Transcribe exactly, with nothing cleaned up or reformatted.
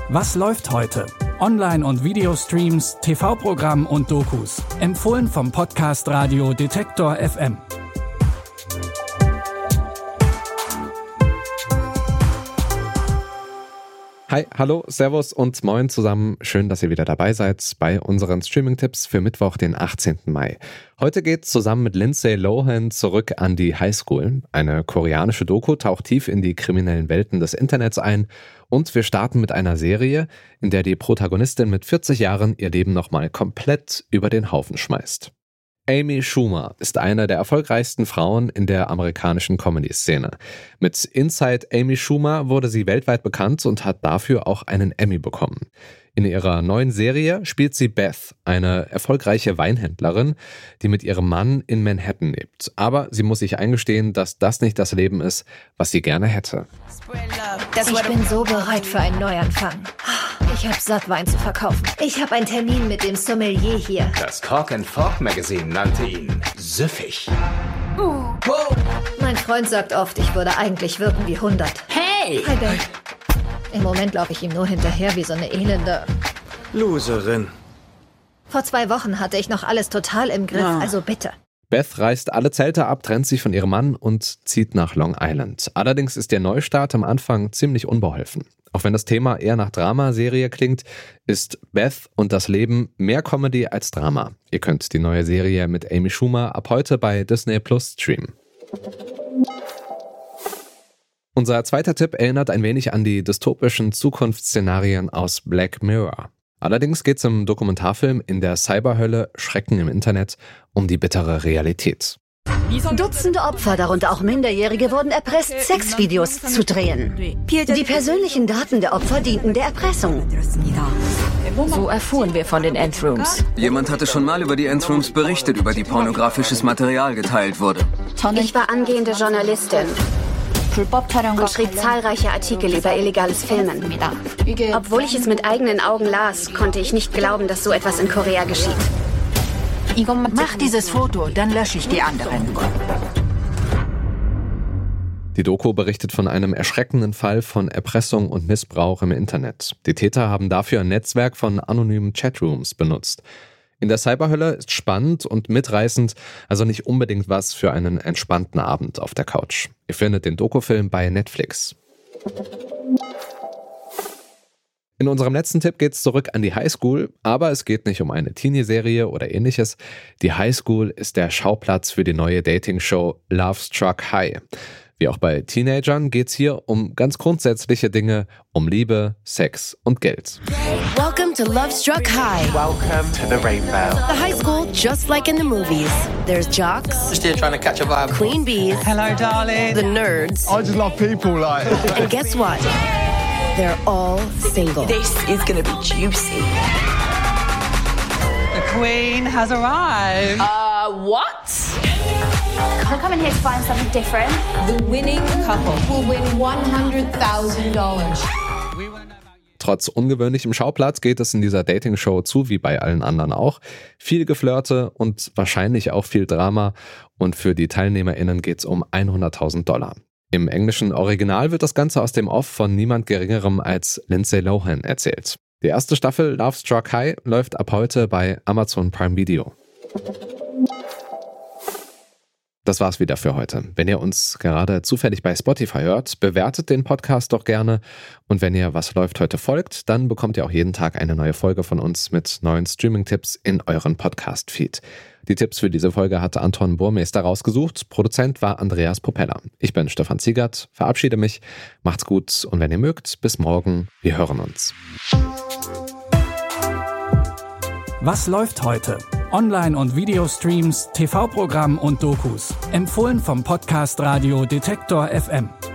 Was läuft heute? Online- und Videostreams, T V-Programm und Dokus. Empfohlen vom Podcast Radio Detektor F M. Hi, hallo, servus und moin zusammen. Schön, dass ihr wieder dabei seid bei unseren Streaming-Tipps für Mittwoch, den achtzehnten Mai. Heute geht's zusammen mit Lindsay Lohan zurück an die Highschool. Eine koreanische Doku taucht tief in die kriminellen Welten des Internets ein und wir starten mit einer Serie, in der die Protagonistin mit vierzig Jahren ihr Leben nochmal komplett über den Haufen schmeißt. Amy Schumer ist eine der erfolgreichsten Frauen in der amerikanischen Comedy-Szene. Mit Inside Amy Schumer wurde sie weltweit bekannt und hat dafür auch einen Emmy bekommen. In ihrer neuen Serie spielt sie Beth, eine erfolgreiche Weinhändlerin, die mit ihrem Mann in Manhattan lebt. Aber sie muss sich eingestehen, dass das nicht das Leben ist, was sie gerne hätte. Ich bin so bereit für einen Neuanfang. Ich habe satt, Wein zu verkaufen. Ich habe einen Termin mit dem Sommelier hier. Das Cork and Fork Magazine nannte ihn süffig. Uh. Mein Freund sagt oft, ich würde eigentlich wirken wie hundert. Hey! Hi, Babe. Im Moment laufe ich ihm nur hinterher wie so eine elende Loserin. Vor zwei Wochen hatte ich noch alles total im Griff, Ah. also bitte. Beth reißt alle Zelte ab, trennt sich von ihrem Mann und zieht nach Long Island. Allerdings ist der Neustart am Anfang ziemlich unbeholfen. Auch wenn das Thema eher nach Dramaserie klingt, ist Beth und das Leben mehr Comedy als Drama. Ihr könnt die neue Serie mit Amy Schumer ab heute bei Disney Plus streamen. Unser zweiter Tipp erinnert ein wenig an die dystopischen Zukunftsszenarien aus Black Mirror. Allerdings geht es im Dokumentarfilm In der Cyberhölle Schrecken im Internet um die bittere Realität. Dutzende Opfer, darunter auch Minderjährige, wurden erpresst, Sexvideos zu drehen. Die persönlichen Daten der Opfer dienten der Erpressung. So erfuhren wir von den Endrooms. Jemand hatte schon mal über die Endrooms berichtet, über die pornografisches Material geteilt wurde. Ich war angehende Journalistin und schrieb zahlreiche Artikel über illegales Filmen. Obwohl ich es mit eigenen Augen las, konnte ich nicht glauben, dass so etwas in Korea geschieht. Mach dieses Foto, dann lösche ich die anderen. Die Doku berichtet von einem erschreckenden Fall von Erpressung und Missbrauch im Internet. Die Täter haben dafür ein Netzwerk von anonymen Chatrooms benutzt. In der Cyberhölle ist spannend und mitreißend, also nicht unbedingt was für einen entspannten Abend auf der Couch. Ihr findet den Dokufilm bei Netflix. In unserem letzten Tipp geht's zurück an die Highschool, aber es geht nicht um eine Teenie-Serie oder ähnliches. Die Highschool ist der Schauplatz für die neue Dating-Show Love Struck High. Wie auch bei Teenagern geht's hier um ganz grundsätzliche Dinge, um Liebe, Sex und Geld. Welcome to Love Struck High. Welcome to the Rainbow. The high school just like in the movies. There's jocks, Just here trying to catch a vibe. queen bees, Hello, darling. the nerds, I just love people like. and guess what? They're all single. This is gonna be juicy. The Queen has arrived. Uh, what? I'm coming here to find something different. The winning couple will win one hundred thousand dollars. Trotz ungewöhnlichem Schauplatz geht es in dieser Dating-Show zu, wie bei allen anderen auch. Viel Geflirte und wahrscheinlich auch viel Drama. Und für die TeilnehmerInnen geht es um hunderttausend Dollar. Im englischen Original wird das Ganze aus dem Off von niemand Geringerem als Lindsay Lohan erzählt. Die erste Staffel Love Struck High läuft ab heute bei Amazon Prime Video. Das war's wieder für heute. Wenn ihr uns gerade zufällig bei Spotify hört, bewertet den Podcast doch gerne. Und wenn ihr Was läuft heute folgt, dann bekommt ihr auch jeden Tag eine neue Folge von uns mit neuen Streaming-Tipps in euren Podcast-Feed. Die Tipps für diese Folge hatte Anton Burmeister rausgesucht. Produzent war Andreas Propeller. Ich bin Stefan Ziegert, verabschiede mich. Macht's gut und wenn ihr mögt, bis morgen. Wir hören uns. Was läuft heute? Online- und Videostreams, T V-Programm und Dokus. Empfohlen vom Podcast Radio Detektor F M.